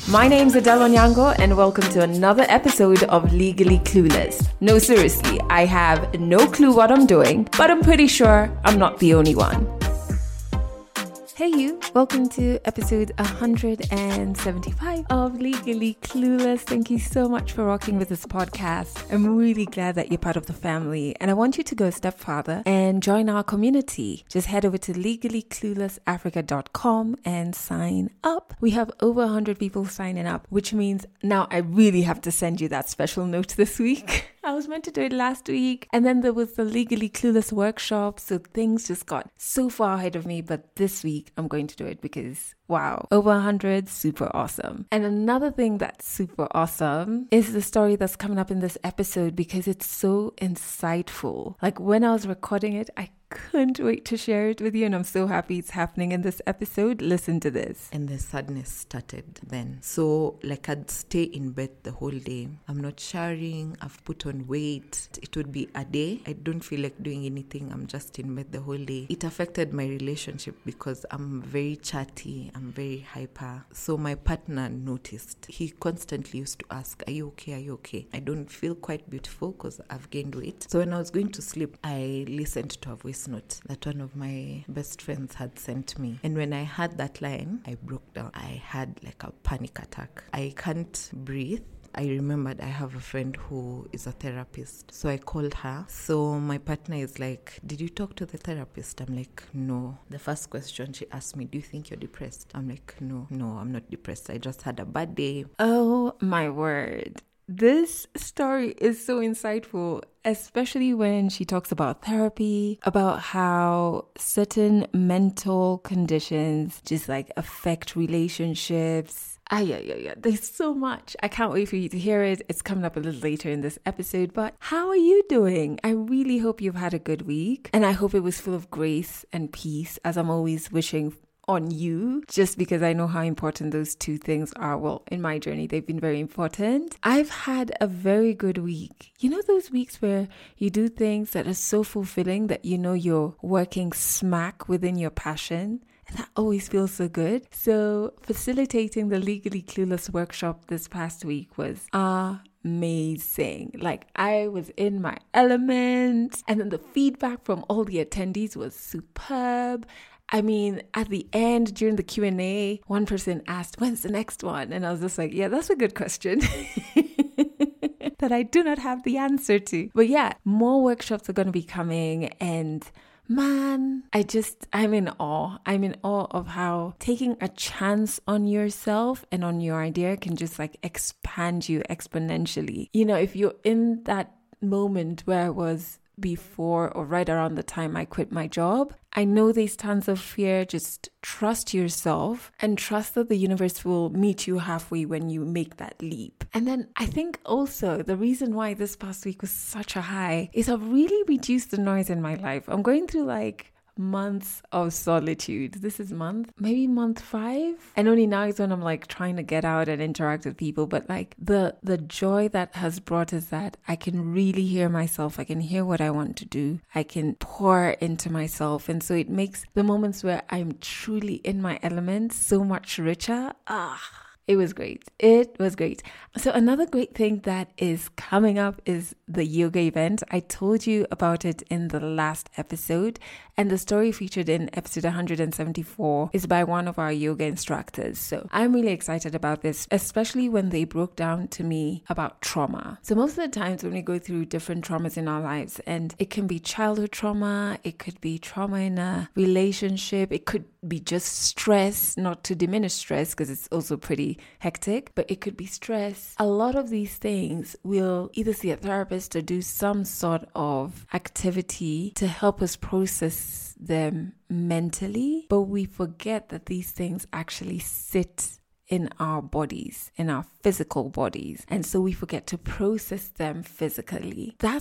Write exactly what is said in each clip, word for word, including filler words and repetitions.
My name's Adele Onyango and welcome to another episode of Legally Clueless. No, seriously, I have no clue what I'm doing, but I'm pretty sure I'm not the only one. Hey you, welcome to episode one hundred seventy-five of Legally Clueless. Thank you so much for rocking with this podcast. I'm really glad that you're part of the family and I want you to go a step further and join our community. Just head over to legally clueless africa dot com and sign up. We have over one hundred people signing up, which means now I really have to send you that special note this week. I was meant to do it last week and then there was the Legally Clueless workshop, so things just got so far ahead of me, but this week I'm going to do it because wow, over one hundred, super awesome. And another thing that's super awesome is the story that's coming up in this episode because it's so insightful. Like when I was recording it, I couldn't wait to share it with you and I'm so happy it's happening in this episode. Listen to this. And the sadness started then. So like I'd stay in bed the whole day. I'm not showering. I've put on weight. It would be a day. I don't feel like doing anything. I'm just in bed the whole day. It affected my relationship because I'm very chatty. I'm very hyper. So my partner noticed. He constantly used to ask, are you okay? Are you okay? I don't feel quite beautiful because I've gained weight. So when I was going to sleep, I listened to a voice note that one of my best friends had sent me. And when I heard that line, I broke down. I had like a panic attack. I can't breathe. I remembered I have a friend who is a therapist. So I called her. So my partner is like, did you talk to the therapist? I'm like, no. The first question she asked me, do you think you're depressed? I'm like, no, no, I'm not depressed. I just had a bad day. Oh my word. This story is so insightful, especially when she talks about therapy, about how certain mental conditions just like affect relationships. Ah, yeah, yeah, yeah. There's so much. I can't wait for you to hear it. It's coming up a little later in this episode. But how are you doing? I really hope you've had a good week. And I hope it was full of grace and peace, as I'm always wishing on you, just because I know how important those two things are. Well, in my journey, they've been very important. I've had a very good week. You know those weeks where you do things that are so fulfilling that you know you're working smack within your passion? And that always feels so good. So facilitating the Legally Clueless workshop this past week was amazing. Like I was in my element and then the feedback from all the attendees was superb. I mean, at the end, during the Q and A, one person asked, when's the next one? And I was just like, yeah, that's a good question that I do not have the answer to. But yeah, more workshops are going to be coming and man, I just, I'm in awe. I'm in awe of how taking a chance on yourself and on your idea can just like expand you exponentially. You know, if you're in that moment where I was before or right around the time I quit my job, I know there's tons of fear. Just trust yourself and trust that the universe will meet you halfway when you make that leap. And then I think also the reason why this past week was such a high is I've really reduced the noise in my life. I'm going through like months of solitude. This is month, maybe month five. And only now is when I'm like trying to get out and interact with people. But like the the joy that has brought is that I can really hear myself. I can hear what I want to do. I can pour into myself. And so it makes the moments where I'm truly in my element so much richer. Ah. It was great. It was great. So another great thing that is coming up is the yoga event. I told you about it in the last episode, and the story featured in episode one hundred seventy-four is by one of our yoga instructors. So I'm really excited about this, especially when they broke down to me about trauma. So most of the times when we go through different traumas in our lives, and it can be childhood trauma, it could be trauma in a relationship, it could be just stress, not to diminish stress because it's also pretty hectic, but it could be stress. A lot of these things we'll either see a therapist or do some sort of activity to help us process them mentally, but we forget that these things actually sit in our bodies, in our physical bodies, and so we forget to process them physically. That's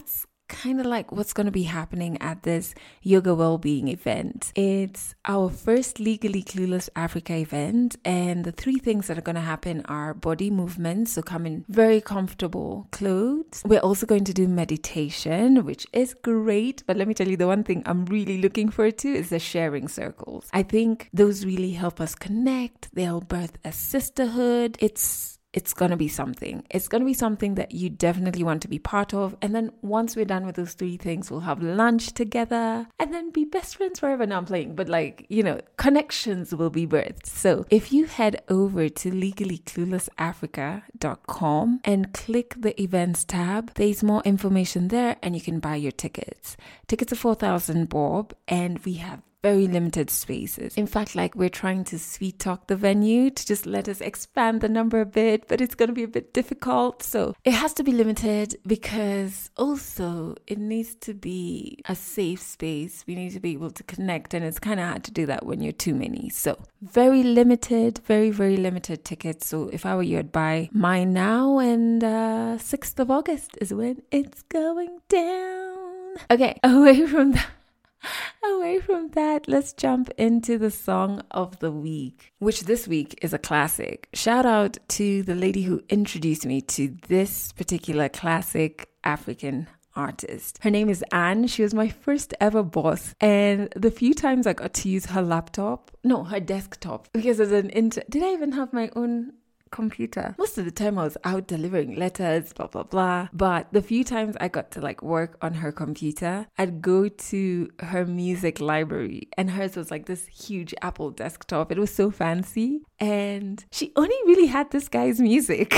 kind of like what's going to be happening at this yoga well-being event. It's our first Legally Clueless Africa event, and the three things that are going to happen are body movements, so come in very comfortable clothes. We're also going to do meditation, which is great, but let me tell you, the one thing I'm really looking forward to is the sharing circles. I think those really help us connect. They'll birth a sisterhood. It's It's going to be something. It's going to be something that you definitely want to be part of. And then once we're done with those three things, we'll have lunch together and then be best friends forever. Now I'm playing, but like, you know, connections will be birthed. So if you head over to legally clueless africa dot com and click the events tab, there's more information there and you can buy your tickets. Tickets are four thousand bob, and we have very limited spaces. In fact, like we're trying to sweet talk the venue to just let us expand the number a bit, but it's going to be a bit difficult. So it has to be limited because also it needs to be a safe space. We need to be able to connect, and it's kind of hard to do that when you're too many. So very limited, very, very limited tickets. So if I were you, I'd buy mine now, and uh, sixth of August is when it's going down. Okay, away from that. Away from that, let's jump into the song of the week, which this week is a classic. Shout out to the lady who introduced me to this particular classic African artist. Her name is Anne. She was my first ever boss, and the few times I got to use her laptop, no, her desktop, because as an inter, did I even have my own computer? Most of the time I was out delivering letters, blah blah blah, but the few times I got to like work on her computer, I'd go to her music library, and hers was like this huge Apple desktop. It was so fancy, and she only really had this guy's music.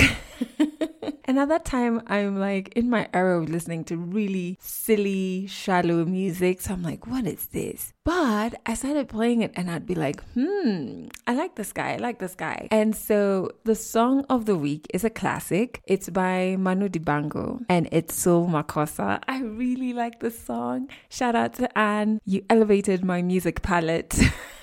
And at that time, I'm like in my era of listening to really silly, shallow music. So I'm like, what is this? But I started playing it and I'd be like, hmm, I like this guy. I like this guy. And so the song of the week is a classic. It's by Manu Dibango and it's Soul Makossa. I really like this song. Shout out to Anne. You elevated my music palette.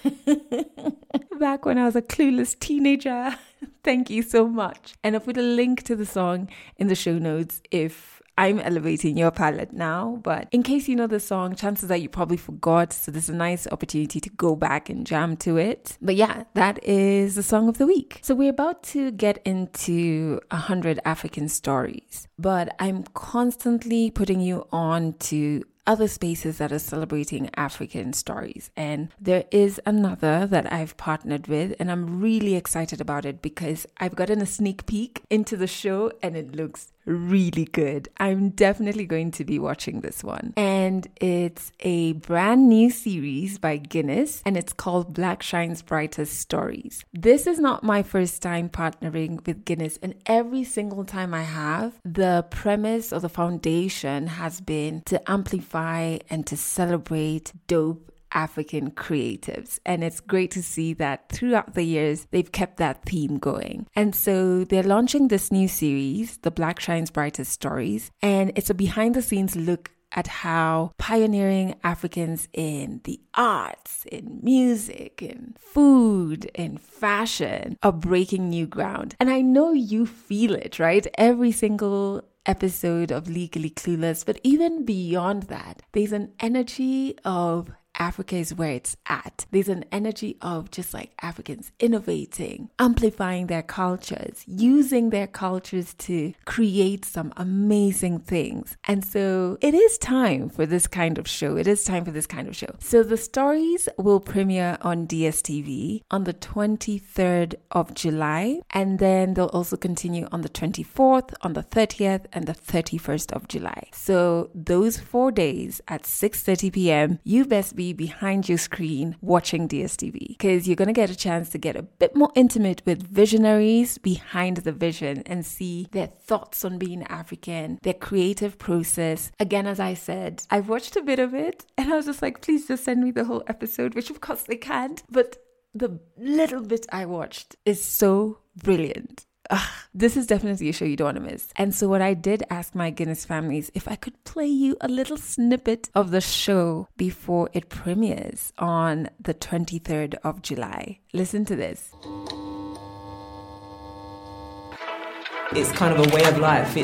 Back when I was a clueless teenager. Thank you so much. And I'll put a link to the song in the show notes if I'm elevating your palette now. But in case you know the song, chances are you probably forgot. So there's a nice opportunity to go back and jam to it. But yeah, that is the song of the week. So we're about to get into one hundred African stories. But I'm constantly putting you on to other spaces that are celebrating African stories. And there is another that I've partnered with, and I'm really excited about it because I've gotten a sneak peek into the show and it looks really good. I'm definitely going to be watching this one. And it's a brand new series by Guinness, and it's called Black Shines Brightest Stories. This is not my first time partnering with Guinness, and every single time I have, the premise or the foundation has been to amplify and to celebrate dope African creatives. And it's great to see that throughout the years, they've kept that theme going. And so they're launching this new series, The Black Shines Brightest Stories, and it's a behind the scenes look at how pioneering Africans in the arts, in music, in food, in fashion are breaking new ground. And I know you feel it, right? Every single episode of Legally Clueless, but even beyond that, there's an energy of Africa is where it's at. There's an energy of just like Africans innovating, amplifying their cultures, using their cultures to create some amazing things. And so it is time for this kind of show. It is time for this kind of show. So the stories will premiere on D S T V on the twenty-third of July. And then they'll also continue on the twenty-fourth, on the thirtieth, and the thirty-first of July. So those four days at six thirty p.m., you best be behind your screen watching D S T V, because you're going to get a chance to get a bit more intimate with visionaries behind the vision and see their thoughts on being African, their creative process. Again, as I said, I've watched a bit of it and I was just like, please just send me the whole episode, which of course they can't, but the little bit I watched is so brilliant. Ugh, this is definitely a show you don't want to miss. And so what I did ask my Guinness families if I could play you a little snippet of the show before it premieres on the twenty-third of July. Listen to this. It's kind of a way of life. It's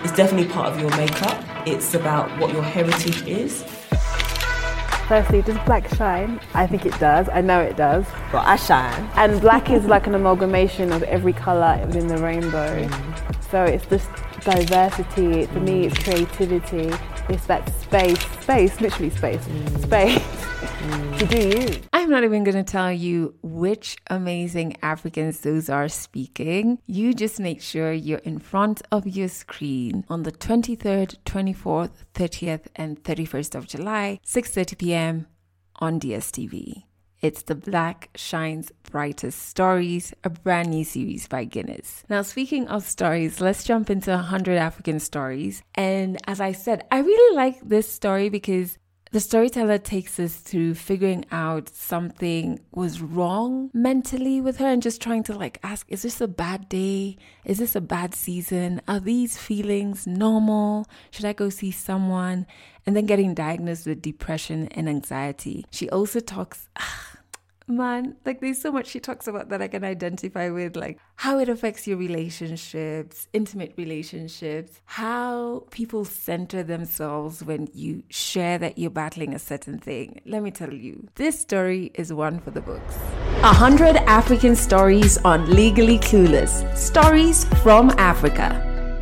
is definitely part of your makeup. It's about what your heritage is. Firstly, does black shine? I think it does. I know it does. But I shine. And black is like an amalgamation of every colour within the rainbow. Mm. So it's just diversity. For me, it's creativity. It's that space, space, literally space, mm. space mm. to do you. I'm not even going to tell you which amazing Africans those are speaking. You just make sure you're in front of your screen on the twenty-third, twenty-fourth, thirtieth, and thirty-first of July, six thirty p.m. on D S T V. It's the Black Shines Brightest Stories, a brand new series by Guinness. Now, speaking of stories, let's jump into one hundred African stories. And as I said, I really like this story because the storyteller takes us through figuring out something was wrong mentally with her and just trying to like ask, is this a bad day? Is this a bad season? Are these feelings normal? Should I go see someone? And then getting diagnosed with depression and anxiety. She also talks... Man, like there's so much she talks about that I can identify with, like how it affects your relationships, intimate relationships, how people center themselves when you share that you're battling a certain thing. Let me tell you, this story is one for the books. one hundred African stories on Legally Clueless. Stories from Africa.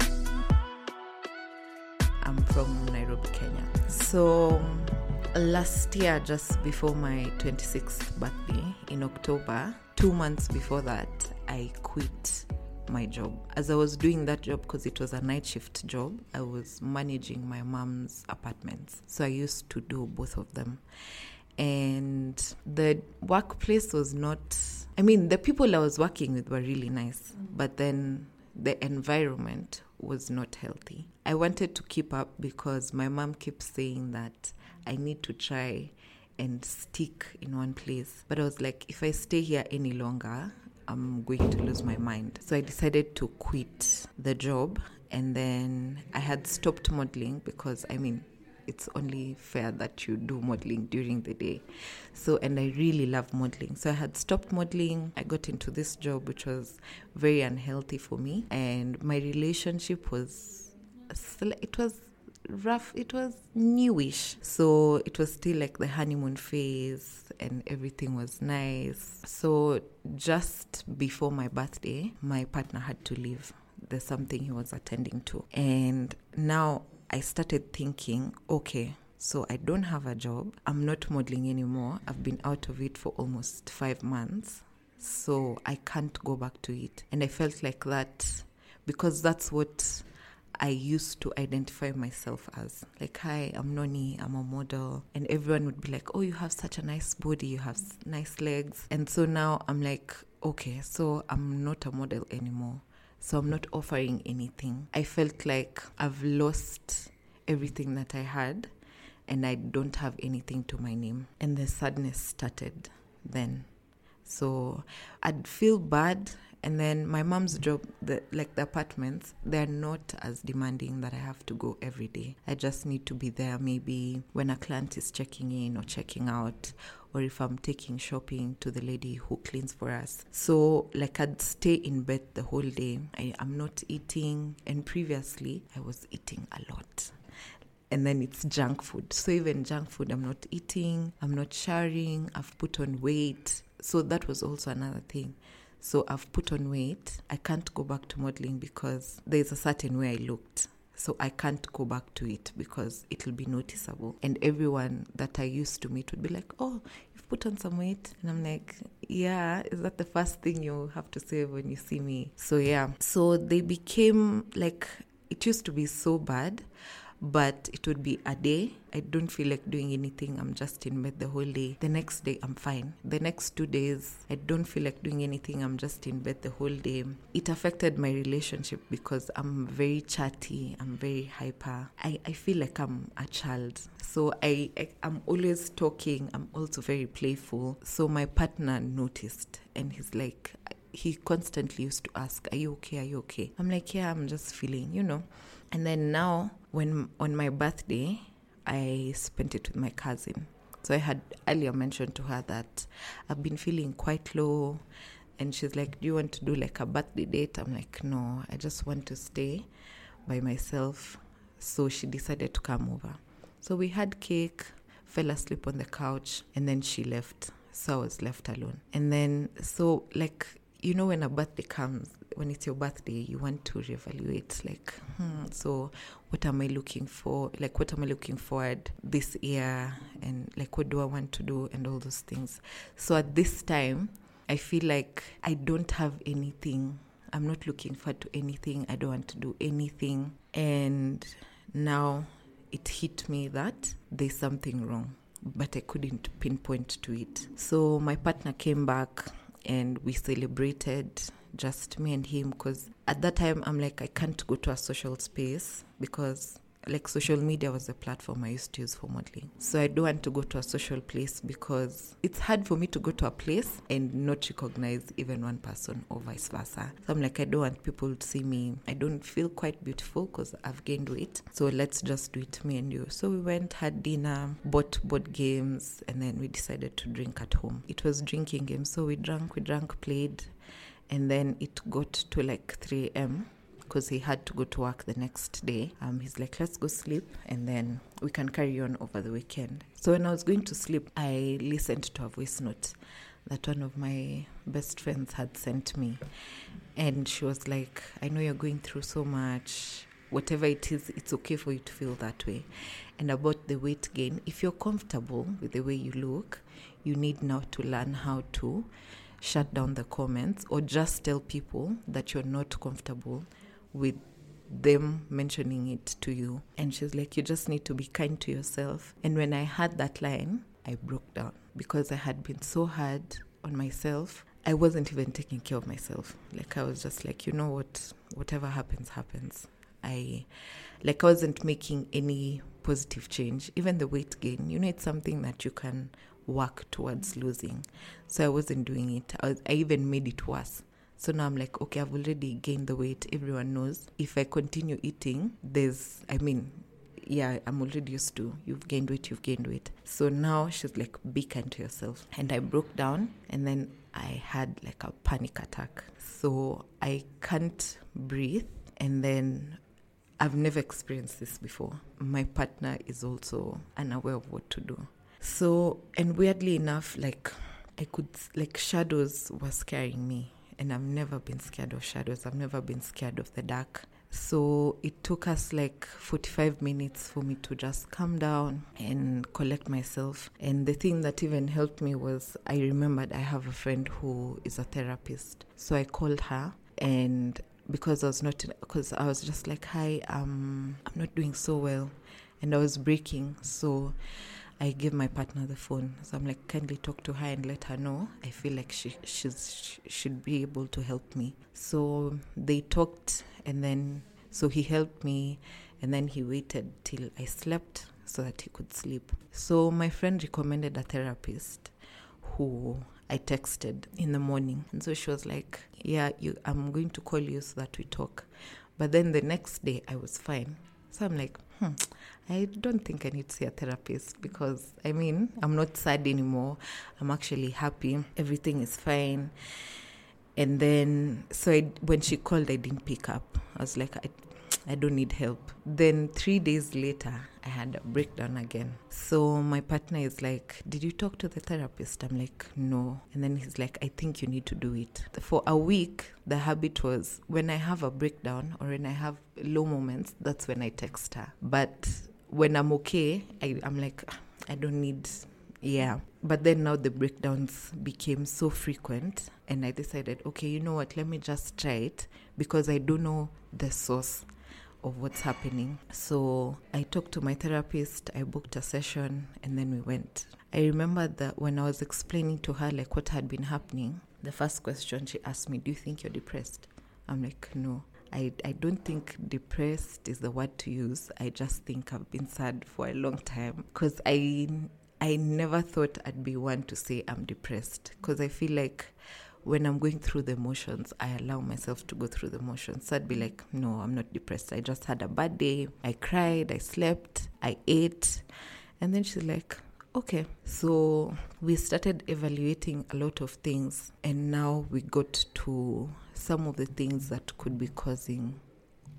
I'm from Nairobi, Kenya. So... last year, just before my twenty-sixth birthday in October, two months before that, I quit my job. As I was doing that job, because it was a night shift job, I was managing my mom's apartments. So I used to do both of them. And the workplace was not... I mean, the people I was working with were really nice. But then the environment was not healthy. I wanted to keep up because my mom keeps saying that I need to try and stick in one place. But I was like, if I stay here any longer, I'm going to lose my mind. So I decided to quit the job. And then I had stopped modeling because, I mean, it's only fair that you do modeling during the day. So, and I really love modeling. So I had stopped modeling. I got into this job, which was very unhealthy for me. And my relationship was, it was rough. It was newish. So it was still like the honeymoon phase and everything was nice. So just before my birthday, my partner had to leave. There's something he was attending to. And now I started thinking, okay, so I don't have a job. I'm not modeling anymore. I've been out of it for almost five months. So I can't go back to it. And I felt like that because that's what I used to identify myself as. Like, hi, I'm Noni, I'm a model. And everyone would be like, oh, you have such a nice body, you have nice legs. And so now I'm like, okay, so I'm not a model anymore. So I'm not offering anything. I felt like I've lost everything that I had and I don't have anything to my name. And the sadness started then. So I'd feel bad. And then my mom's job, the, like the apartments, they're not as demanding that I have to go every day. I just need to be there maybe when a client is checking in or checking out, or if I'm taking shopping to the lady who cleans for us. So like I'd stay in bed the whole day. I, I'm not eating. And previously I was eating a lot. And then it's junk food. So even junk food, I'm not eating. I'm not showering. I've put on weight. So that was also another thing. So I've put on weight. I can't go back to modeling because there's a certain way I looked. So I can't go back to it because it'll be noticeable. And everyone that I used to meet would be like, oh, you've put on some weight. And I'm like, yeah, is that the first thing you have to say when you see me? So yeah, so they became like, it used to be so bad. But it would be a day. I don't feel like doing anything. I'm just in bed the whole day. The next day, I'm fine. The next two days, I don't feel like doing anything. I'm just in bed the whole day. It affected my relationship because I'm very chatty. I'm very hyper. I, I feel like I'm a child. So I, I, I'm always talking. I'm also very playful. So my partner noticed and he's like, he constantly used to ask, are you okay? Are you okay? I'm like, yeah, I'm just feeling, you know. And then now, when on my birthday, I spent it with my cousin. So I had earlier mentioned to her that I've been feeling quite low. And she's like, do you want to do like a birthday date? I'm like, no, I just want to stay by myself. So she decided to come over. So we had cake, fell asleep on the couch, and then she left. So I was left alone. And then, so like, you know, when a birthday comes, when it's your birthday, you want to reevaluate, like, hmm, so what am I looking for? Like, what am I looking forward this year? And like, what do I want to do? And all those things. So at this time, I feel like I don't have anything. I'm not looking forward to anything. I don't want to do anything. And now it hit me that there's something wrong, but I couldn't pinpoint to it. So my partner came back and we celebrated, just me and him, because at that time I'm like, I can't go to a social space because like social media was the platform I used to use for modeling. So I don't want to go to a social place because it's hard for me to go to a place and not recognize even one person or vice versa. So I'm like, I don't want people to see me. I don't feel quite beautiful because I've gained weight. So let's just do it, me and you. So we went, had dinner, bought board games, and then we decided to drink at home. It was drinking games. So we drank, we drank, played, and then it got to like three a.m. because he had to go to work the next day. Um, he's like, let's go sleep and then we can carry on over the weekend. So when I was going to sleep, I listened to a voice note that one of my best friends had sent me. And she was like, I know you're going through so much. Whatever it is, it's okay for you to feel that way. And about the weight gain, if you're comfortable with the way you look, you need now to learn how to shut down the comments or just tell people that you're not comfortable with them mentioning it to you. And she's like, you just need to be kind to yourself. And when I heard that line, I broke down because I had been so hard on myself. I wasn't even taking care of myself. Like, I was just like, you know what, whatever happens, happens. I, like, I wasn't making any positive change. Even the weight gain, you know, it's something that you can work towards losing. So I wasn't doing it. I, was, I even made it worse. So now I'm like, okay, I've already gained the weight. Everyone knows. If I continue eating, there's, I mean, yeah, I'm already used to, you've gained weight, you've gained weight. So now she's like, be kind to yourself. And I broke down and then I had like a panic attack. So I can't breathe. And then I've never experienced this before. My partner is also unaware of what to do. So, and weirdly enough, like I could, like shadows were scaring me. And I've never been scared of shadows. I've never been scared of the dark. So it took us like forty-five minutes for me to just calm down and collect myself. And the thing that even helped me was I remembered I have a friend who is a therapist. So I called her, and because I was not, because I was just like, hi, um, I'm not doing so well. And I was breaking. So I gave my partner the phone. So I'm like, kindly talk to her and let her know. I feel like she she's, she should be able to help me. So they talked, and then, so he helped me, and then he waited till I slept so that he could sleep. So my friend recommended a therapist who I texted in the morning. And so she was like, yeah, you, I'm going to call you so that we talk. But then the next day I was fine. So I'm like, hmm, I don't think I need to see a therapist because, I mean, I'm not sad anymore. I'm actually happy. Everything is fine. And then, so I, when she called, I didn't pick up. I was like, I, I don't need help. Then three days later, I had a breakdown again. So my partner is like, did you talk to the therapist? I'm like, no. And then he's like, I think you need to do it. For a week, the habit was when I have a breakdown or when I have low moments, that's when I text her. But when I'm okay, I, I'm like, I don't need, yeah. But then now the breakdowns became so frequent, and I decided, okay, you know what, let me just try it because I don't know the source of what's happening. So I talked to my therapist, I booked a session, and then we went. I remember that when I was explaining to her like what had been happening, the first question she asked me, do you think you're depressed? I'm like, no. I, I don't think depressed is the word to use. I just think I've been sad for a long time because I, I never thought I'd be one to say I'm depressed because I feel like when I'm going through the emotions, I allow myself to go through the emotions. So I'd be like, no, I'm not depressed. I just had a bad day. I cried, I slept, I ate. And then she's like, okay. So we started evaluating a lot of things. And now we got to some of the things that could be causing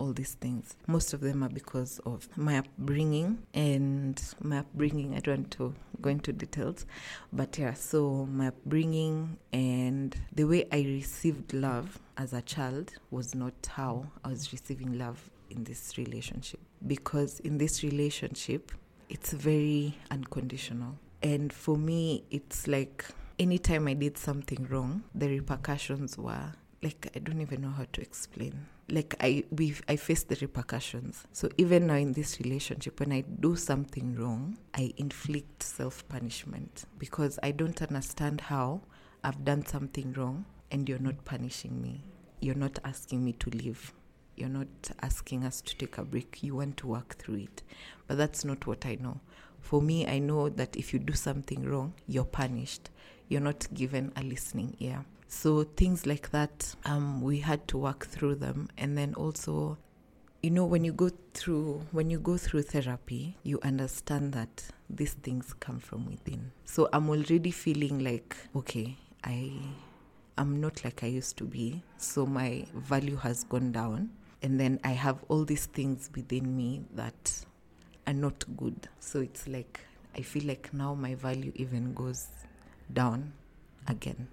all these things. Most of them are because of my upbringing, and my upbringing, I don't want to go into details, but yeah, so my upbringing and the way I received love as a child was not how I was receiving love in this relationship. Because in this relationship, it's very unconditional. And for me, it's like anytime I did something wrong, the repercussions were like, I don't even know how to explain. Like I we I faced the repercussions. So even now in this relationship, when I do something wrong, I inflict self-punishment because I don't understand how I've done something wrong and you're not punishing me. You're not asking me to leave. You're not asking us to take a break. You want to work through it. But that's not what I know. For me, I know that if you do something wrong, you're punished. You're not given a listening ear. So things like that, um, we had to work through them. And then also, you know, when you go through when you go through therapy, you understand that these things come from within. So I'm already feeling like, okay, I I'm not like I used to be. So my value has gone down. And then I have all these things within me that are not good. So it's like, I feel like now my value even goes down again.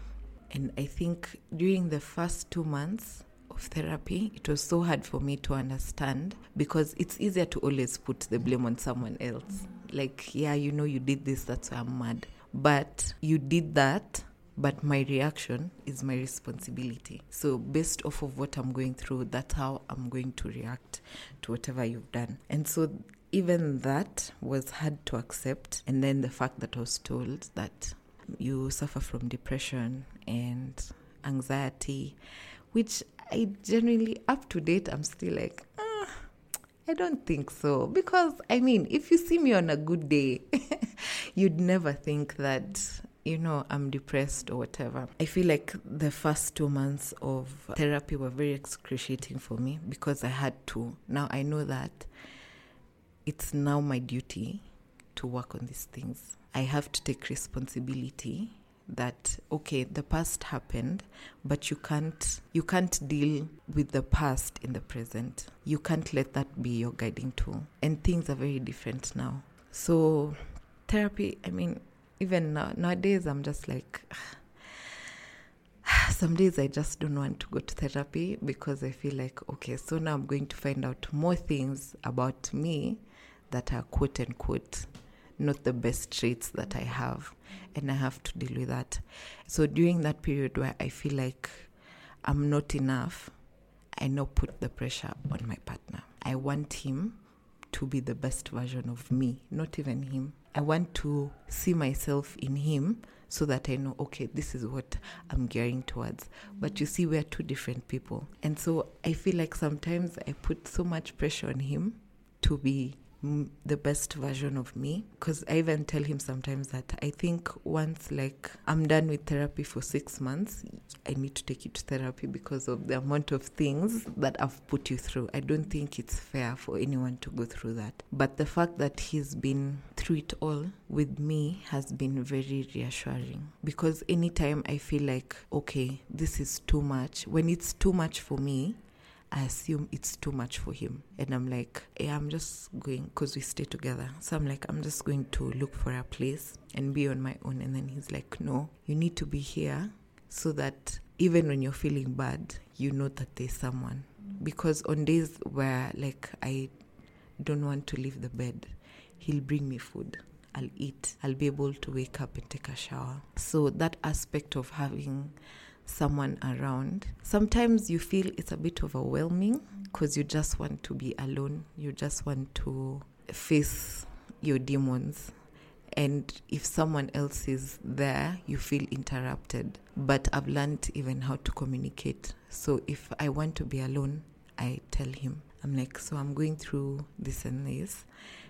And I think during the first two months of therapy, it was so hard for me to understand because it's easier to always put the blame on someone else. Like, yeah, you know, you did this, that's why I'm mad. But you did that, but my reaction is my responsibility. So based off of what I'm going through, that's how I'm going to react to whatever you've done. And so even that was hard to accept. And then the fact that I was told that you suffer from depression and anxiety, which I genuinely, up to date, I'm still like, ah, I don't think so. Because, I mean, if you see me on a good day, you'd never think that, you know, I'm depressed or whatever. I feel like the first two months of therapy were very excruciating for me because I had to. Now I know that it's now my duty to work on these things. I have to take responsibility that, okay, the past happened, but you can't you can't deal with the past in the present. You can't let that be your guiding tool. And things are very different now. So therapy, I mean, even now, nowadays, I'm just like, some days I just don't want to go to therapy because I feel like, okay, so now I'm going to find out more things about me that are quote unquote not the best traits that I have, and I have to deal with that. So during that period where I feel like I'm not enough, I now put the pressure on my partner. I want him to be the best version of me, not even him. I want to see myself in him so that I know, okay, this is what I'm gearing towards. But you see, we're two different people. And so I feel like sometimes I put so much pressure on him to be the best version of me, because I even tell him sometimes that I think once like I'm done with therapy for six months, I need to take you to therapy because of the amount of things that I've put you through. I don't think it's fair for anyone to go through that. But the fact that he's been through it all with me has been very reassuring, because anytime I feel like, okay, this is too much, when it's too much for me, I assume it's too much for him. And I'm like, yeah, I'm just going, because we stay together. So I'm like, I'm just going to look for a place and be on my own. And then he's like, no, you need to be here so that even when you're feeling bad, you know that there's someone. Because on days where like I don't want to leave the bed, he'll bring me food. I'll eat. I'll be able to wake up and take a shower. So that aspect of having someone around, sometimes you feel it's a bit overwhelming because you just want to be alone. You just want to face your demons. And if someone else is there, you feel interrupted. But I've learned even how to communicate. So if I want to be alone, I tell him. I'm like, so I'm going through this and this,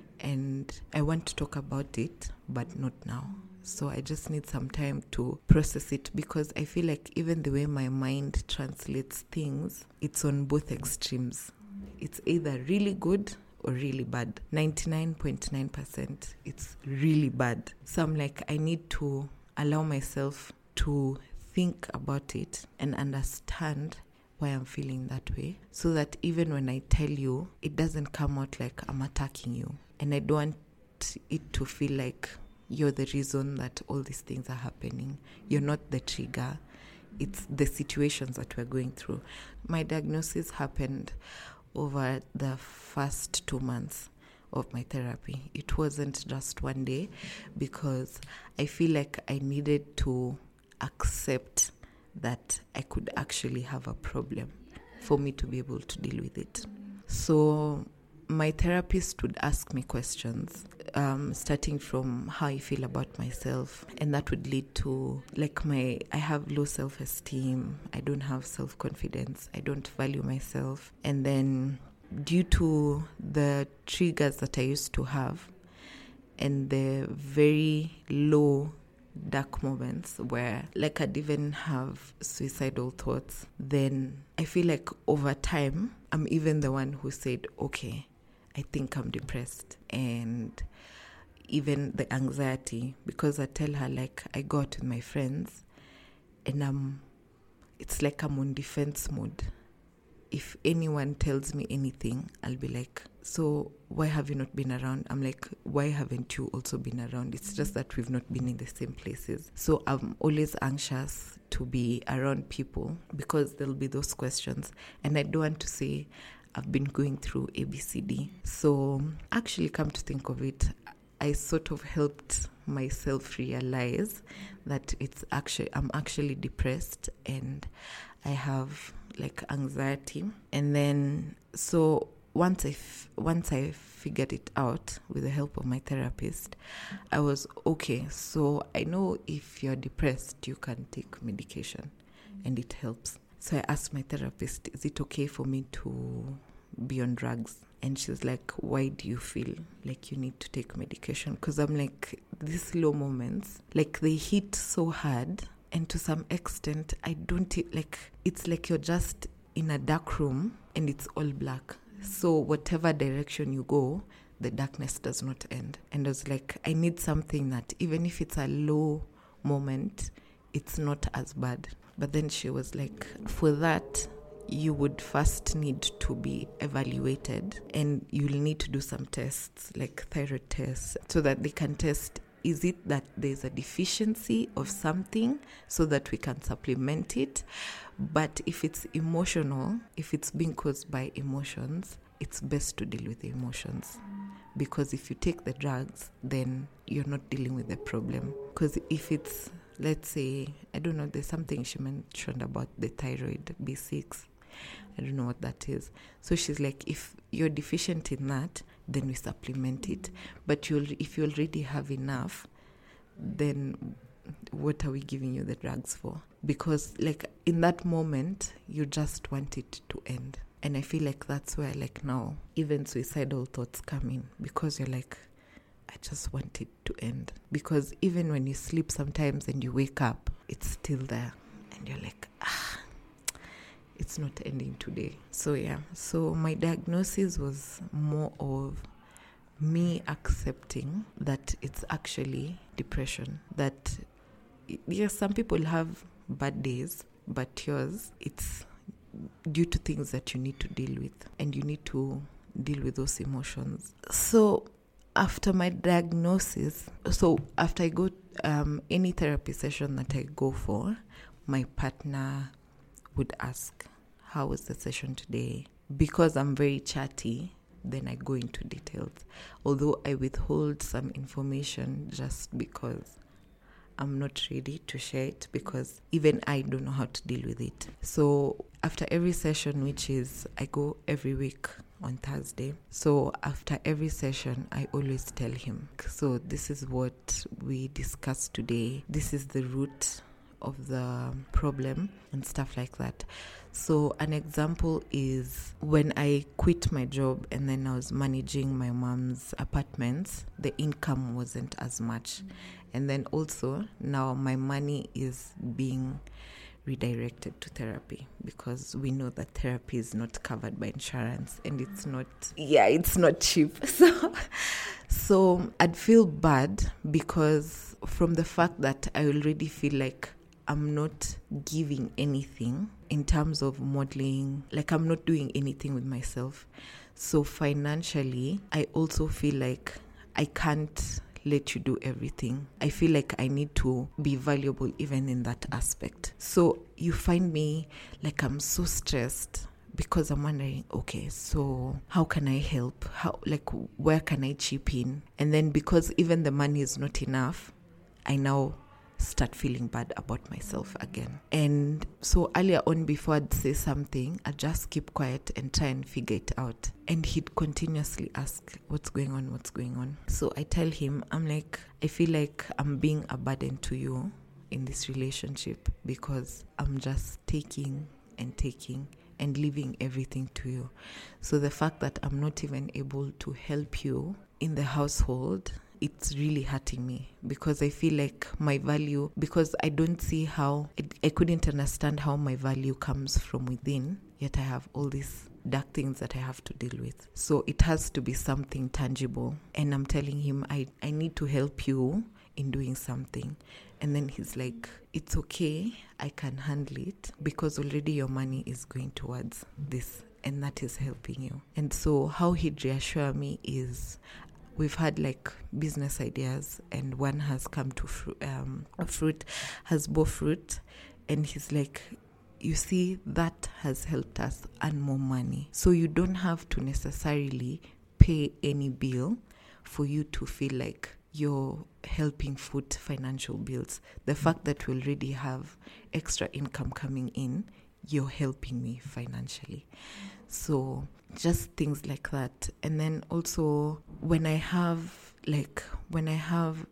and I want to talk about it, but not now. So I just need some time to process it, because I feel like even the way my mind translates things, it's on both extremes. It's either really good or really bad. ninety-nine point nine percent it's really bad. So I'm like, I need to allow myself to think about it and understand why I'm feeling that way, so that even when I tell you, it doesn't come out like I'm attacking you. And I don't want it to feel like you're the reason that all these things are happening. You're not the trigger. It's the situations that we're going through. My diagnosis happened over the first two months of my therapy. It wasn't just one day, because I feel like I needed to accept that I could actually have a problem for me to be able to deal with it. So my therapist would ask me questions, um, starting from how I feel about myself, and that would lead to like my I have low self-esteem, I don't have self-confidence, I don't value myself. And then due to the triggers that I used to have and the very low dark moments where like I'd even have suicidal thoughts, then I feel like over time I'm even the one who said, okay, I think I'm depressed. And even the anxiety, because I tell her like I go out with my friends and I'm it's like I'm on defense mode. If anyone tells me anything, I'll be like, so why have you not been around? I'm like, why haven't you also been around? It's just that we've not been in the same places. So I'm always anxious to be around people because there'll be those questions. And I don't want to say I've been going through A B C D. So actually, come to think of it, I sort of helped myself realize that it's actually I'm actually depressed and I have like anxiety. And then so once I f- once I figured it out with the help of my therapist, I was okay. So I know if you're depressed, you can take medication and it helps. So I asked my therapist, is it okay for me to be on drugs? And she's like, why do you feel like you need to take medication? Because I'm like, these low moments, like they hit so hard. And to some extent, I don't, like, it's like you're just in a dark room and it's all black. So whatever direction you go, the darkness does not end. And I was like, I need something that even if it's a low moment, it's not as bad. But then she was like, for that, you would first need to be evaluated and you'll need to do some tests, like thyroid tests, so that they can test, is it that there's a deficiency of something so that we can supplement it? But if it's emotional, if it's being caused by emotions, it's best to deal with the emotions. Because if you take the drugs, then you're not dealing with the problem. Because if it's, let's say, I don't know, there's something she mentioned about the thyroid B six. I don't know what that is. So she's like, if you're deficient in that, then we supplement it. But you'll, if you already have enough, then what are we giving you the drugs for? Because like in that moment, you just want it to end. And I feel like that's where like now, even suicidal thoughts come in. Because you're like, I just want it to end. Because even when you sleep sometimes and you wake up, it's still there. And you're like, ah. It's not ending today. So yeah, so my diagnosis was more of me accepting that it's actually depression. That, yes, some people have bad days, but yours, it's due to things that you need to deal with, and you need to deal with those emotions. So after my diagnosis, so after I go, um, any therapy session that I go for, my partner would ask, how was the session today? Because I'm very chatty, then I go into details. Although I withhold some information just because I'm not ready to share it, because even I don't know how to deal with it. So after every session, which is, I go every week on Thursday. So after every session, I always tell him, so this is what we discussed today. This is the root of the problem and stuff like that. So an example is when I quit my job and then I was managing my mom's apartments, the income wasn't as much. And then also now my money is being redirected to therapy, because we know that therapy is not covered by insurance and it's not, yeah, it's not cheap. So, so I'd feel bad because from the fact that I already feel like I'm not giving anything in terms of modeling, like I'm not doing anything with myself. So financially, I also feel like I can't let you do everything. I feel like I need to be valuable even in that aspect. So you find me like I'm so stressed because I'm wondering, okay, so how can I help? How, like, where can I chip in? And then because even the money is not enough, I now start feeling bad about myself again. And so earlier on, before I'd say something, I'd just keep quiet and try and figure it out. And he'd continuously ask, what's going on, what's going on? So I tell him, I'm like, I feel like I'm being a burden to you in this relationship because I'm just taking and taking and leaving everything to you. So the fact that I'm not even able to help you in the household, it's really hurting me because I feel like my value, because I don't see how, it, I couldn't understand how my value comes from within, yet I have all these dark things that I have to deal with. So it has to be something tangible. And I'm telling him, I, I need to help you in doing something. And then he's like, it's okay, I can handle it because already your money is going towards this and that is helping you. And so how he'd reassure me is, we've had like business ideas and one has come to fru- um, a fruit, has bore fruit. And he's like, you see, that has helped us earn more money. So you don't have to necessarily pay any bill for you to feel like you're helping foot financial bills. The fact that we already have extra income coming in, you're helping me financially. So just things like that. And then also when I have like when I have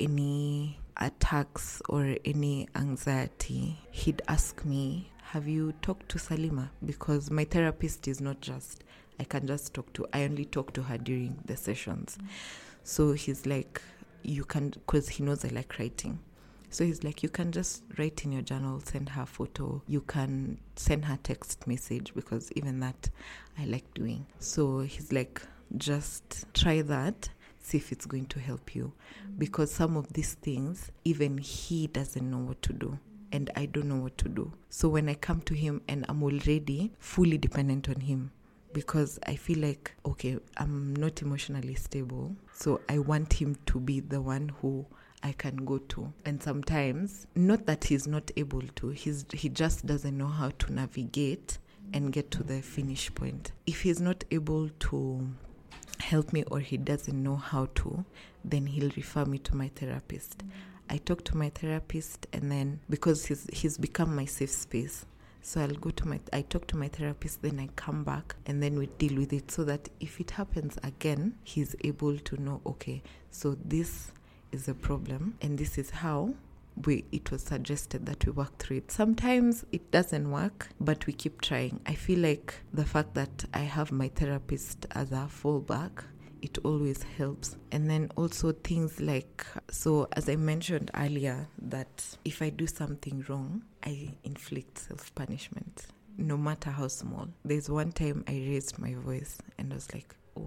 any attacks or any anxiety, he'd ask me, have you talked to Salima? Because my therapist is not just, I can just talk to, I only talk to her during the sessions. Mm. So he's like, you can, because he knows I like writing. So he's like, you can just write in your journal, send her a photo. You can send her text message because even that I like doing. So he's like, just try that, see if it's going to help you. Because some of these things, even he doesn't know what to do. And I don't know what to do. So when I come to him and I'm already fully dependent on him, because I feel like, okay, I'm not emotionally stable. So I want him to be the one who I can go to. And sometimes, not that he's not able to, he's he just doesn't know how to navigate and get to the finish point. If he's not able to help me or he doesn't know how to, then he'll refer me to my therapist. I talk to my therapist, and then because he's he's become my safe space, so I'll go to my, I talk to my therapist, then I come back and then we deal with it so that if it happens again, he's able to know, okay, so this is a problem and this is how we, it was suggested that we work through it. Sometimes it doesn't work, but we keep trying. I feel like the fact that I have my therapist as a fallback, it always helps. And then also things like, so as I mentioned earlier, that if I do something wrong, I inflict self-punishment, no matter how small. There's one time I raised my voice and I was like, oh,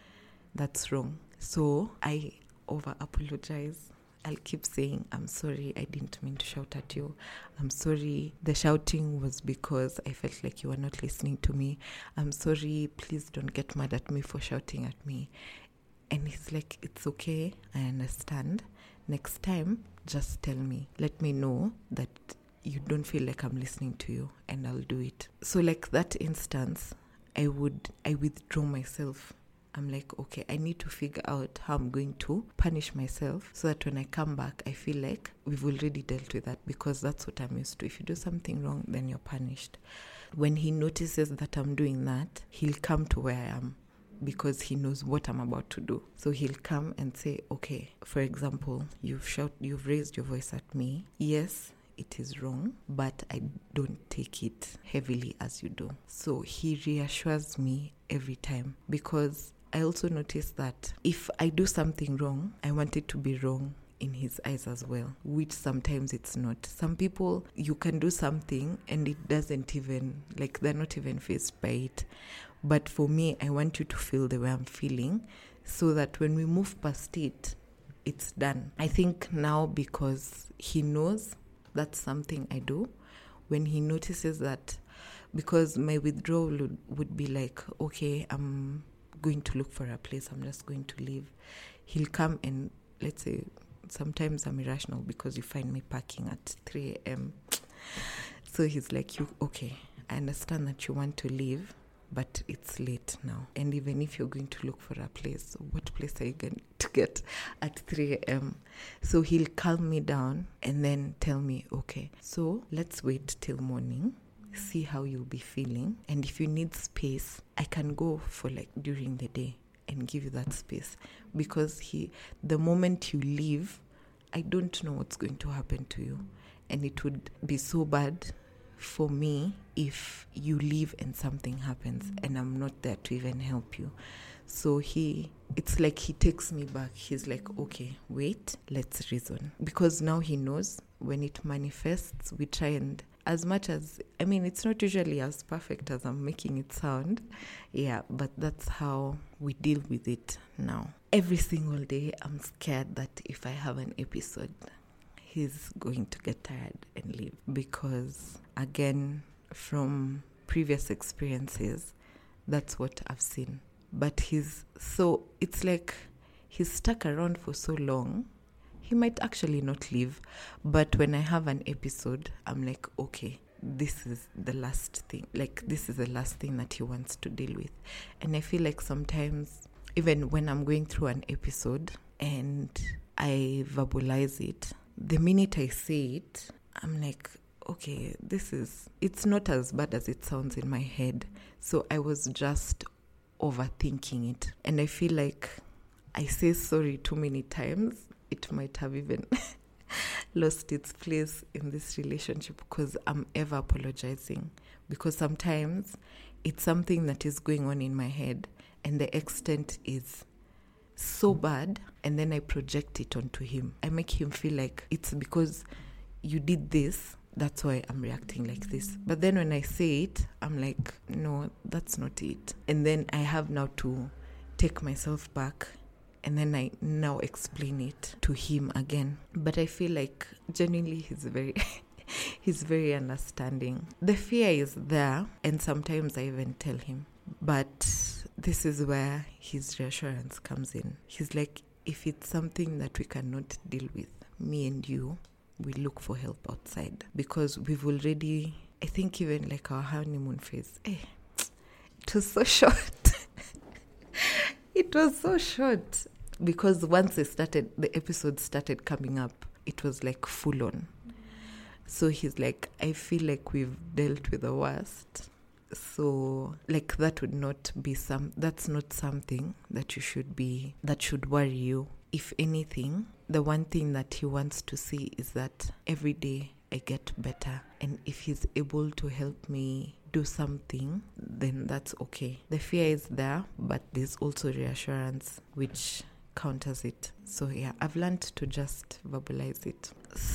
that's wrong. So I over-apologize. I'll keep saying, I'm sorry, I didn't mean to shout at you. I'm sorry, the shouting was because I felt like you were not listening to me. I'm sorry, please don't get mad at me for shouting at me. And he's like, it's okay, I understand. Next time, just tell me. Let me know that you don't feel like I'm listening to you, and I'll do it. So like that instance, I would, I withdraw myself. I'm like, okay, I need to figure out how I'm going to punish myself so that when I come back, I feel like we've already dealt with that, because that's what I'm used to. If you do something wrong, then you're punished. When he notices that I'm doing that, he'll come to where I am because he knows what I'm about to do. So he'll come and say, okay, for example, you've shout, you've raised your voice at me. Yes, it is wrong, but I don't take it heavily as you do. So he reassures me every time, because I also noticed that if I do something wrong, I want it to be wrong in his eyes as well, which sometimes it's not. Some people, you can do something and it doesn't even, like they're not even fazed by it. But for me, I want you to feel the way I'm feeling so that when we move past it, it's done. I think now, because he knows that's something I do, when he notices that because my withdrawal would, would be like, okay, I'm going to look for a place, I'm just going to leave. He'll come and, let's say, sometimes I'm irrational because you find me parking at three a.m. So he's like, "You okay, I understand that you want to leave, but it's late now. And even if you're going to look for a place, what place are you going to get at three a.m.? So he'll calm me down and then tell me, okay, so let's wait till morning, see how you'll be feeling. And if you need space, I can go for like during the day and give you that space. Because he, the moment you leave, I don't know what's going to happen to you. And it would be so bad for me if you leave and something happens and I'm not there to even help you." So he, it's like he takes me back. He's like, okay, wait, let's reason. Because now he knows when it manifests, we try and, as much as, I mean, it's not usually as perfect as I'm making it sound. Yeah, but that's how we deal with it now. Every single day, I'm scared that if I have an episode, he's going to get tired and leave. Because, again, from previous experiences, that's what I've seen. But he's so, it's like he's stuck around for so long, he might actually not leave. But when I have an episode, I'm like, okay, this is the last thing. Like, this is the last thing that he wants to deal with. And I feel like sometimes, even when I'm going through an episode and I verbalize it, the minute I say it, I'm like, okay, this is, it's not as bad as it sounds in my head. So I was just overthinking it. And I feel like I say sorry too many times. It might have even lost its place in this relationship because I'm ever apologizing. Because sometimes it's something that is going on in my head and the extent is so bad, and then I project it onto him. I make him feel like it's because you did this, that's why I'm reacting like this. But then when I say it, I'm like, no, that's not it. And then I have now to take myself back and then I now explain it to him again. But I feel like genuinely he's very he's very understanding. The fear is there, and sometimes I even tell him. But this is where his reassurance comes in. He's like, if it's something that we cannot deal with, me and you, we look for help outside. Because we've already, I think even like our honeymoon phase, eh, it was so short. It was so short. Because once it started, the episode started coming up, it was like full on. So he's like, I feel like we've dealt with the worst. So, like, that would not be some, that's not something that you should be, that should worry you. If anything, the one thing that he wants to see is that every day I get better. And if he's able to help me do something, then that's okay. The fear is there, but there's also reassurance, which counters it. So, yeah, I've learned to just verbalize it.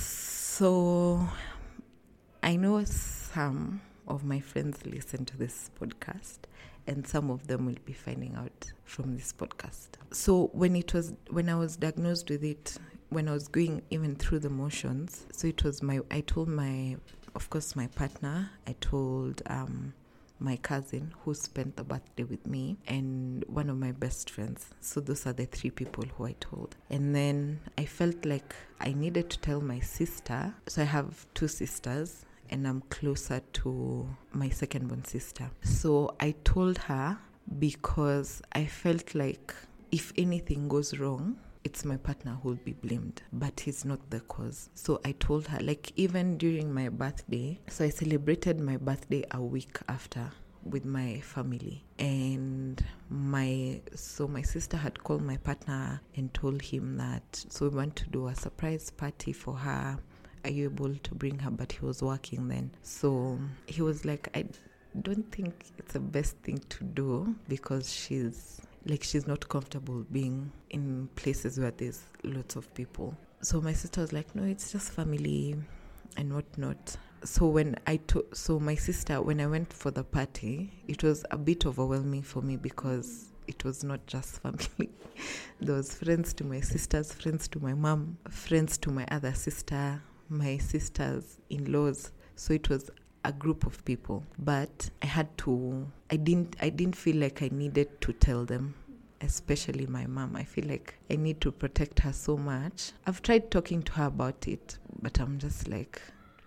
So, I know some of my friends listen to this podcast, and some of them will be finding out from this podcast. So when it was when I was diagnosed with it, when I was going even through the motions, so it was my I told my of course my partner, I told um my cousin who spent the birthday with me, and one of my best friends. So those are the three people who I told. And then I felt like I needed to tell my sister. So I have two sisters, and I'm closer to my second-born sister. So I told her because I felt like if anything goes wrong, it's my partner who will be blamed, but he's not the cause. So I told her, like, even during my birthday, so I celebrated my birthday a week after with my family. And my, so my sister had called my partner and told him that, so we want to do a surprise party for her. Are you able to bring her? But he was working then. So he was like, I don't think it's the best thing to do because she's like, she's not comfortable being in places where there's lots of people. So my sister was like, no, it's just family and whatnot. So when I took, so my sister, when I went for the party, it was a bit overwhelming for me because it was not just family. There was friends to my sisters, friends to my mom, friends to my other sister, my sisters in-laws. So it was a group of people, but I had to, I didn't, I didn't feel like I needed to tell them, especially my mom. I feel like I need to protect her so much. I've tried talking to her about it, but I'm just like,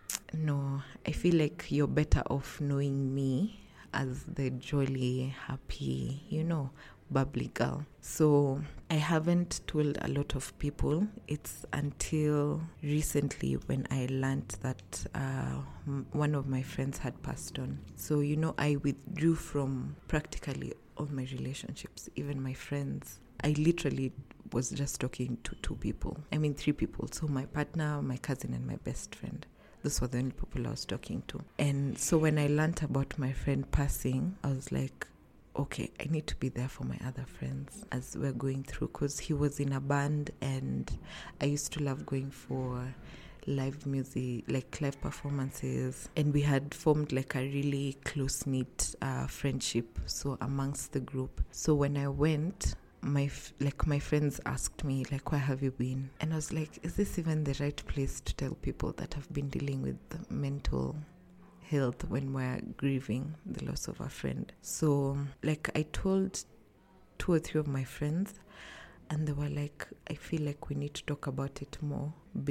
no, I feel like you're better off knowing me as the jolly, happy, you know, bubbly girl. So I haven't told a lot of people. It's until recently when I learned that uh, m- one of my friends had passed on. So, you know, I withdrew from practically all my relationships, even my friends. I literally was just talking to two people. I mean, three people. So my partner, my cousin, and my best friend. Those were the only people I was talking to. And so when I learned about my friend passing, I was like, okay, I need to be there for my other friends as we're going through, because he was in a band and I used to love going for live music, like live performances, and we had formed like a really close-knit uh, friendship, so amongst the group. So when I went, my f- like my friends asked me, like, where have you been? And I was like, is this even the right place to tell people that have been dealing with mental health when we're grieving the loss of a friend? So like I told two or three of my friends, and they were like, I feel like we need to talk about it more,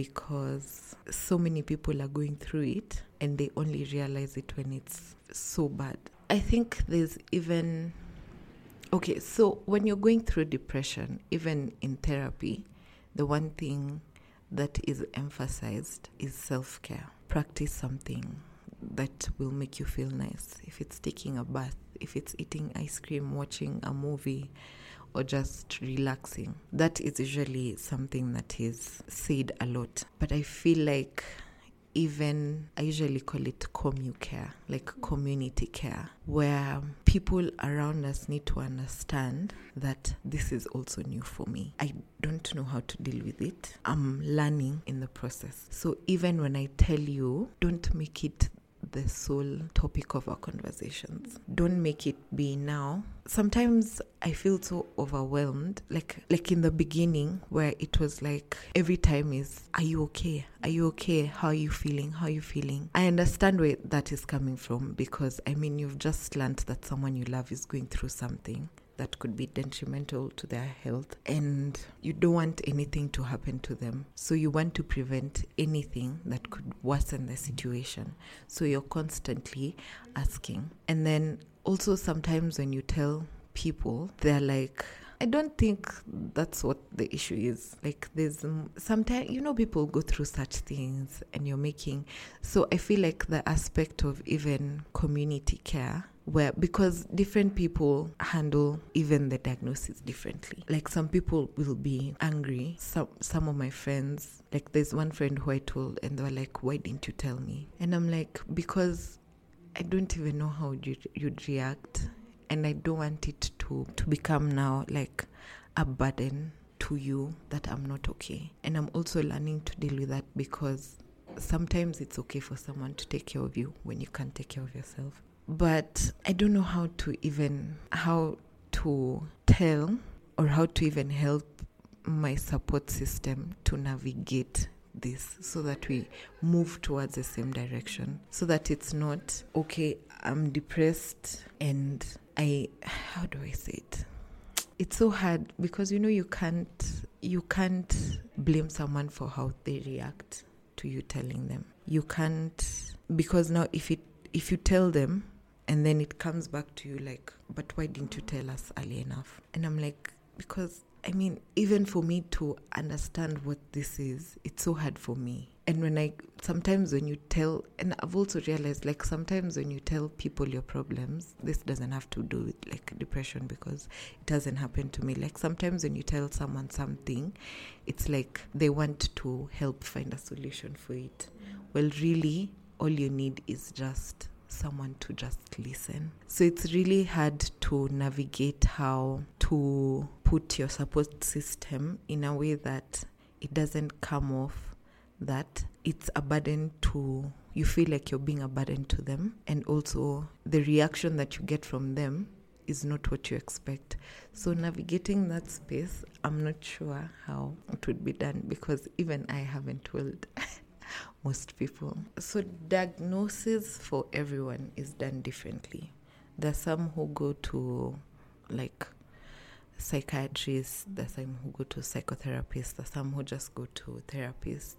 because so many people are going through it and they only realize it when it's so bad. I think there's even, okay, so when you're going through depression, even in therapy, the one thing that is emphasized is self-care. Practice something that will make you feel nice. If it's taking a bath, if it's eating ice cream, watching a movie, or just relaxing. That is usually something that is said a lot. But I feel like even, I usually call it commu care, like community care, where people around us need to understand that this is also new for me. I don't know how to deal with it. I'm learning in the process. So even when I tell you, don't make it the sole topic of our conversations. Don't make it be now. Sometimes I feel so overwhelmed, like like in the beginning, where it was like every time is, are you okay? Are you okay? How are you feeling? How are you feeling? I understand where that is coming from, because I mean, you've just learned that someone you love is going through something that could be detrimental to their health, and you don't want anything to happen to them. So you want to prevent anything that could worsen the situation. So you're constantly asking. And then also sometimes when you tell people, they're like, I don't think that's what the issue is. Like there's um, sometimes, you know, people go through such things and you're making, so I feel like the aspect of even community care, where because different people handle even the diagnosis differently. Like some people will be angry. Some some of my friends, like there's one friend who I told and they were like, why didn't you tell me? And I'm like, because I don't even know how you'd, you'd react, and I don't want it to, to become now like a burden to you that I'm not okay. And I'm also learning to deal with that, because sometimes it's okay for someone to take care of you when you can't take care of yourself. But I don't know how to even, how to tell or how to even help my support system to navigate this, so that we move towards the same direction, so that it's not, okay, I'm depressed and I, how do I say it? It's so hard, because you know, you can't, you can't blame someone for how they react to you telling them. You can't, because now if it, if you tell them, and then it comes back to you like, but why didn't you tell us early enough? And I'm like, because, I mean, even for me to understand what this is, it's so hard for me. And when I, sometimes when you tell, and I've also realized, like, sometimes when you tell people your problems, this doesn't have to do with, like, depression, because it doesn't happen to me. Like, sometimes when you tell someone something, it's like they want to help find a solution for it. Well, really, all you need is just someone to just listen. So it's really hard to navigate how to put your support system in a way that it doesn't come off that it's a burden to, you feel like you're being a burden to them, and also the reaction that you get from them is not what you expect. So navigating that space, I'm not sure how it would be done, because even I haven't told most people. So diagnosis for everyone is done differently. There's some who go to like psychiatrists, there's some who go to psychotherapists, there's some who just go to therapists.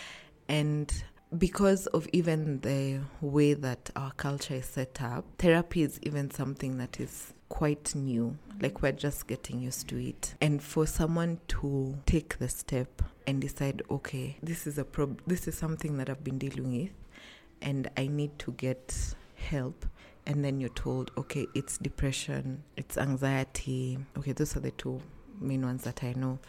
And because of even the way that our culture is set up, therapy is even something that is quite new. Like, we're just getting used to it. And for someone to take the step and decide, okay, this is a prob- this is something that I've been dealing with and I need to get help. And then you're told, okay, it's depression, it's anxiety. Okay, those are the two main ones that I know.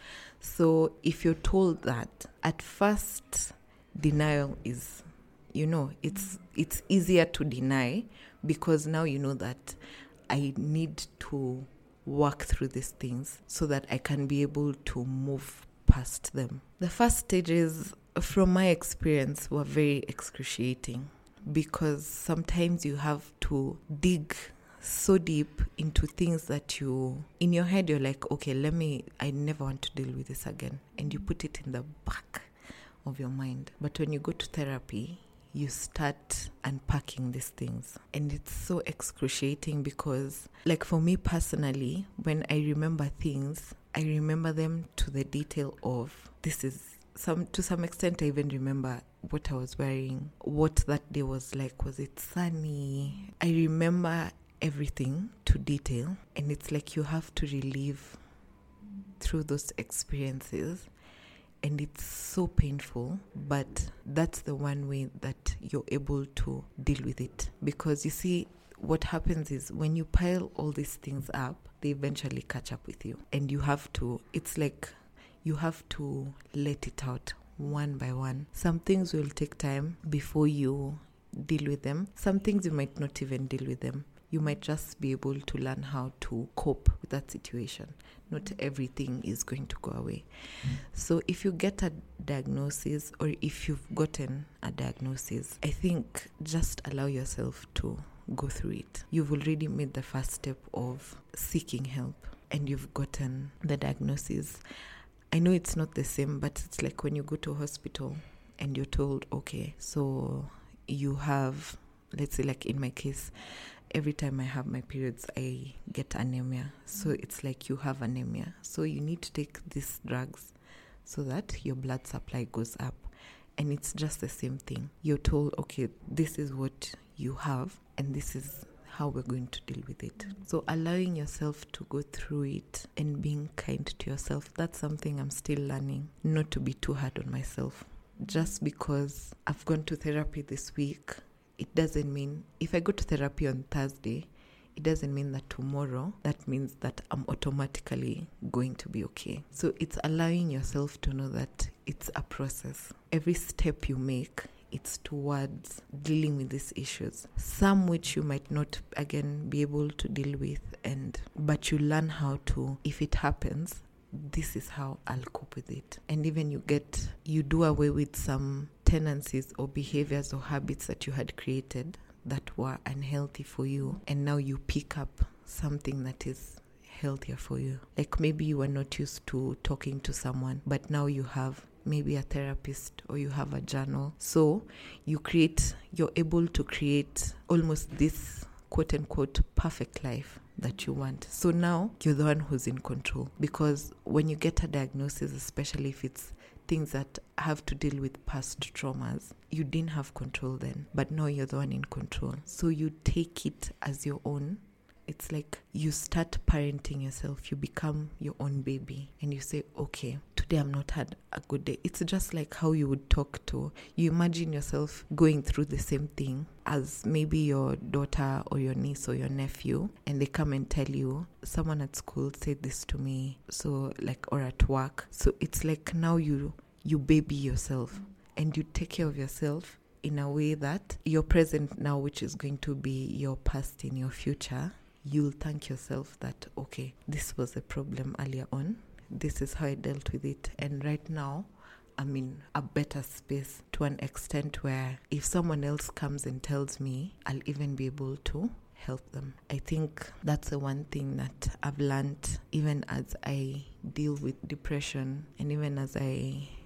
So if you're told that, at first, denial is, you know, it's it's easier to deny because now you know that I need to work through these things so that I can be able to move past them. The first stages, from my experience, were very excruciating because sometimes you have to dig so deep into things that you, in your head, you're like, okay, let me, I never want to deal with this again. And you put it in the back of your mind. But when you go to therapy, you start unpacking these things. And it's so excruciating because, like, for me personally, when I remember things, I remember them to the detail of, this is, some to some extent, I even remember what I was wearing, what that day was like. Was it sunny? I remember everything to detail. And it's like you have to relive through those experiences. And it's so painful, but that's the one way that you're able to deal with it. Because you see, what happens is when you pile all these things up, they eventually catch up with you. And you have to, it's like you have to let it out one by one. Some things will take time before you deal with them. Some things you might not even deal with them. You might just be able to learn how to cope with that situation. Not everything is going to go away. Mm. So if you get a diagnosis, or if you've gotten a diagnosis, I think just allow yourself to go through it. You've already made the first step of seeking help and you've gotten the diagnosis. I know it's not the same, but it's like when you go to a hospital and you're told, okay, so you have, let's say like in my case, every time I have my periods, I get anemia. So it's like you have anemia. So you need to take these drugs so that your blood supply goes up. And it's just the same thing. You're told, okay, this is what you have and this is how we're going to deal with it. So allowing yourself to go through it and being kind to yourself, that's something I'm still learning, not to be too hard on myself. Just because I've gone to therapy this week, it doesn't mean, if I go to therapy on Thursday, it doesn't mean that tomorrow, that means that I'm automatically going to be okay. So it's allowing yourself to know that it's a process. Every step you make, it's towards dealing with these issues. Some which you might not, again, be able to deal with, and but you learn how to, if it happens, this is how I'll cope with it. And even you get, you do away with some tendencies or behaviors or habits that you had created that were unhealthy for you, and now you pick up something that is healthier for you. Like maybe you were not used to talking to someone, but now you have maybe a therapist or you have a journal. So you create, you're able to create almost this quote unquote perfect life that you want. So now you're the one who's in control, because when you get a diagnosis, especially if it's things that have to deal with past traumas, you didn't have control then, but now you're the one in control. So you take it as your own. It's like you start parenting yourself. You become your own baby and you say, okay, today I'm not had a good day. It's just like how you would talk to, you imagine yourself going through the same thing as maybe your daughter or your niece or your nephew, and they come and tell you, someone at school said this to me, so like, or at work. So it's like now you you baby yourself and you take care of yourself in a way that your present now, which is going to be your past in your future, you'll thank yourself that, okay, this was a problem earlier on. This is how I dealt with it. And right now, I'm in a better space to an extent where if someone else comes and tells me, I'll even be able to help them. I think that's the one thing that I've learned, even as I deal with depression and even as I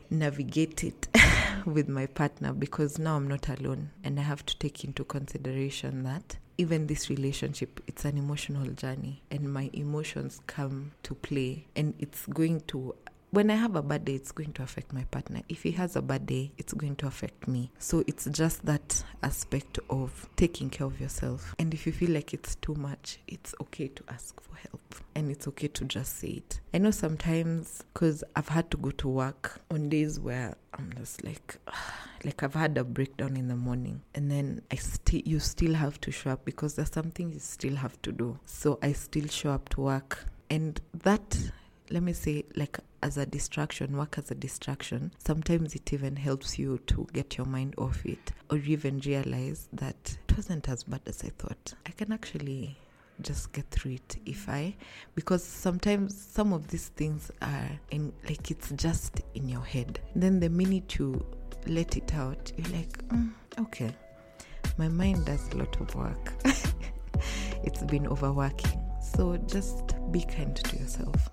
navigate it with my partner, because now I'm not alone, and I have to take into consideration that even this relationship, it's an emotional journey, and my emotions come to play, and it's going to, when I have a bad day, it's going to affect my partner. If he has a bad day, it's going to affect me. So it's just that aspect of taking care of yourself. And if you feel like it's too much, it's okay to ask for help. And it's okay to just say it. I know sometimes, because I've had to go to work on days where I'm just like, like I've had a breakdown in the morning. And then I still, you still have to show up, because there's something you still have to do. So I still show up to work. And that, let me say, like as a distraction, work as a distraction, sometimes it even helps you to get your mind off it, or even realize that it wasn't as bad as I thought. I can actually just get through it if I, because sometimes some of these things are in, like, it's just in your head. And then the minute you let it out, you're like, mm, okay, my mind does a lot of work. It's been overworking. So just be kind to yourself.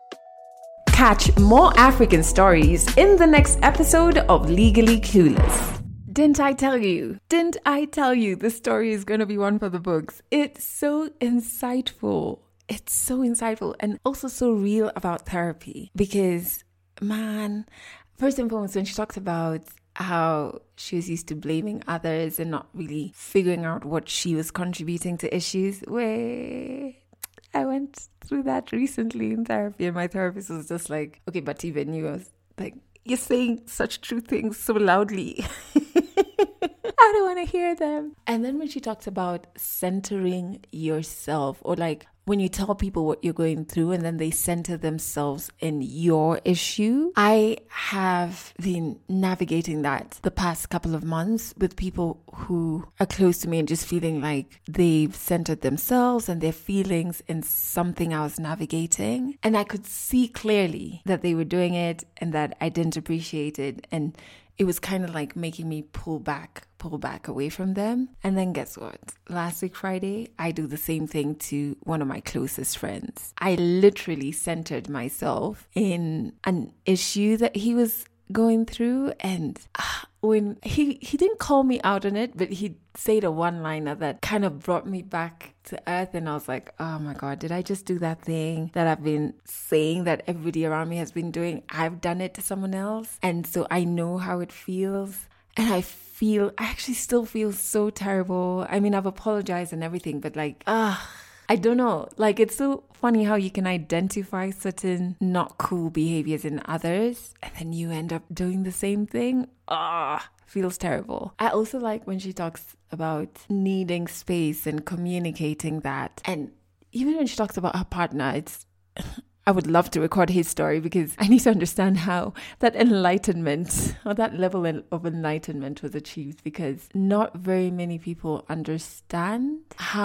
Catch more African stories in the next episode of Legally Clueless. Didn't I tell you? Didn't I tell you this story is going to be one for the books? It's so insightful. It's so insightful and also so real about therapy. Because, man, first and foremost, when she talks about how she was used to blaming others and not really figuring out what she was contributing to issues, wait, I went through that recently in therapy, and my therapist was just like, okay, but even you, was like, you're saying such true things so loudly. I don't want to hear them. And then when she talks about centering yourself, or like when you tell people what you're going through and then they center themselves in your issue, I have been navigating that the past couple of months with people who are close to me and just feeling like they've centered themselves and their feelings in something I was navigating. And I could see clearly that they were doing it and that I didn't appreciate it. And it was kind of like making me pull back, pull back away from them. And then guess what? Last week, Friday, I do the same thing to one of my closest friends. I literally centered myself in an issue that he was going through. And uh, when he, he didn't call me out on it, but he said a one-liner that kind of brought me back to earth. And I was like, oh my God, did I just do that thing that I've been saying that everybody around me has been doing? I've done it to someone else. And so I know how it feels. And I feel, I actually still feel so terrible. I mean, I've apologized and everything, but like, ah, uh, I don't know. Like, it's so funny how you can identify certain not cool behaviors in others and then you end up doing the same thing. Ah, feels terrible. I also like when she talks about needing space and communicating that. And even when she talks about her partner, it's, I would love to record his story because I need to understand how that enlightenment or that level of enlightenment was achieved, because not very many people understand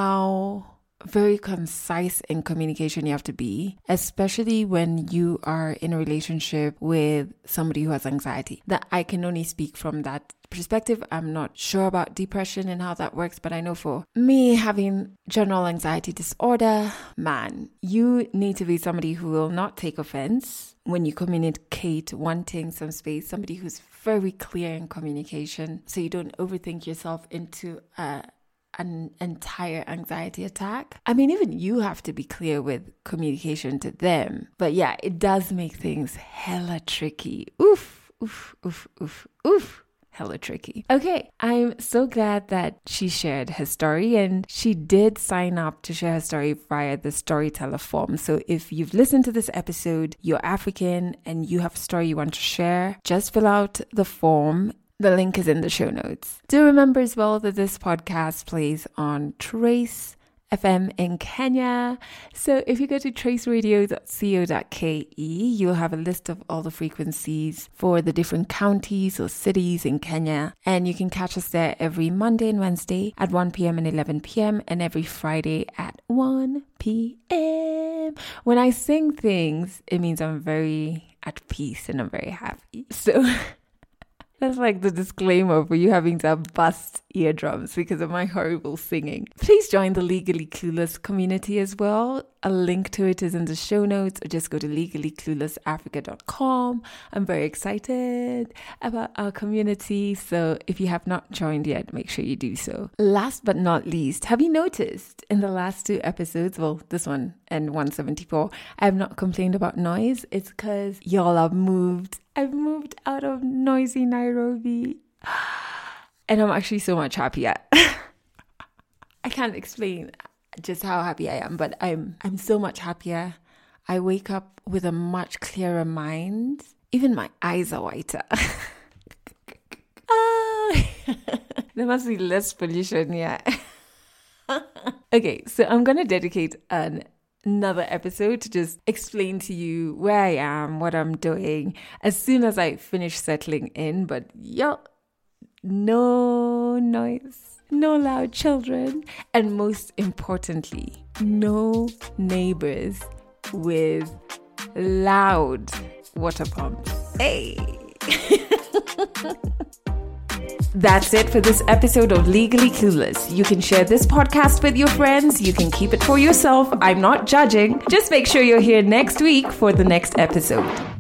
how very concise in communication you have to be, especially when you are in a relationship with somebody who has anxiety. That I can only speak from that perspective. I'm not sure about depression and how that works, but I know for me, having general anxiety disorder, man, you need to be somebody who will not take offense when you communicate wanting some space, somebody who's very clear in communication so you don't overthink yourself into a an entire anxiety attack. I mean, even you have to be clear with communication to them. But yeah, it does make things hella tricky. Oof, oof, oof, oof, oof. Hella tricky. Okay, I'm so glad that she shared her story, and she did sign up to share her story via the storyteller form. So if you've listened to this episode, you're African and you have a story you want to share, just fill out the form. The link is in the show notes. Do remember as well that this podcast plays on Trace F M in Kenya. So if you go to trace radio dot co dot ke, you'll have a list of all the frequencies for the different counties or cities in Kenya. And you can catch us there every Monday and Wednesday at one p.m. and eleven p.m. and every Friday at one p.m. When I sing things, it means I'm very at peace and I'm very happy. So That's like the disclaimer for you having to have bust eardrums because of my horrible singing. Please join the Legally Clueless community as well. A link to it is in the show notes, or just go to legally clueless africa dot com. I'm very excited about our community, so if you have not joined yet, make sure you do so. Last but not least, have you noticed in the last two episodes, well, this one and one seventy-four, I have not complained about noise? It's because y'all have moved. I've moved out of noisy Nairobi. And I'm actually so much happier. I can't explain just how happy I am, but I'm I'm so much happier. I wake up with a much clearer mind. Even my eyes are whiter. Ah, there must be less pollution here. Okay, so I'm going to dedicate an another episode to just explain to you where I am, what I'm doing, as soon as I finish settling in. But yo, no noise, no loud children, and most importantly, no neighbors with loud water pumps. Hey! That's it for this episode of Legally Clueless. You can share this podcast with your friends. You can keep it for yourself. I'm not judging. Just make sure you're here next week for the next episode.